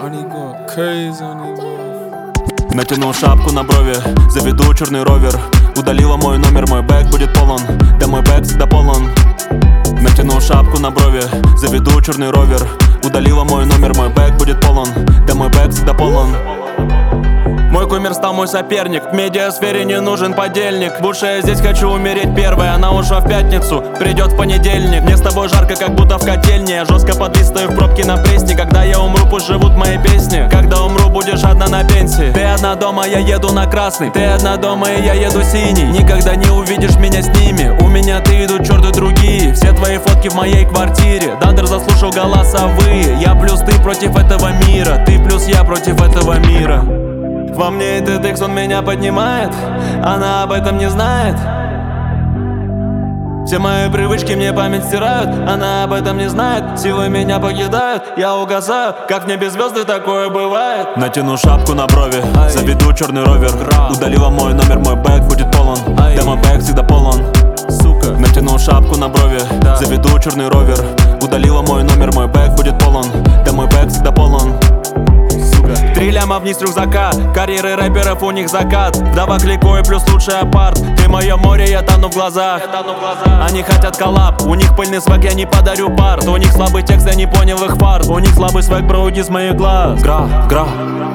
Они go crazy, они go. Натянул шапку на брови, заведу черный ровер. Удалила мой номер, мой бэк будет полон. Да мой бэк всегда полон. Натянул шапку на брови, заведу черный ровер. Удалила мой номер, мой бэк будет полон. Да мой бэк всегда полон. Мой кумир стал мой соперник. В медиасфере не нужен подельник. Лучше я здесь хочу умереть первой. Она ушла в пятницу, придет в понедельник. Мне с тобой жарко, как будто в котельне. Я жестко подвис, стою в пробке на пресне. Когда я умру, пусть живут мои песни. Когда умру, будешь одна на пенсии. Ты одна дома, я еду на красный. Ты одна дома, и я еду синий. Никогда не увидишь меня с ними. У меня ты идут черты другие. Все твои фотки в моей квартире. Дандер заслушал голосовые. Я плюс ты против этого мира. Ты плюс я против этого мира. Во мне этот икс, он меня поднимает. Она об этом не знает. Все мои привычки мне память стирают. Она об этом не знает. Силы меня покидают, я угасаю. Как в небе звезды, такое бывает. Натяну шапку на брови, заведу черный ровер. Удалила мой номер, мой бэк будет полон. Да мой бэк всегда полон. Натянул шапку на брови, заведу черный ровер. Удалила мой номер, мой бэк будет полон. Да мой бэк всегда полон. 3 ляма вниз рюкзака. Карьеры рэперов, у них закат. Вдова кликой плюс лучший апарт. Ты мое море, я тону в глазах. Они хотят коллаб, у них пыльный свек, я не подарю парт. У них слабый текст, я не понял их фарт. У них слабый свек, бро, уйди с моих глаз. Гра,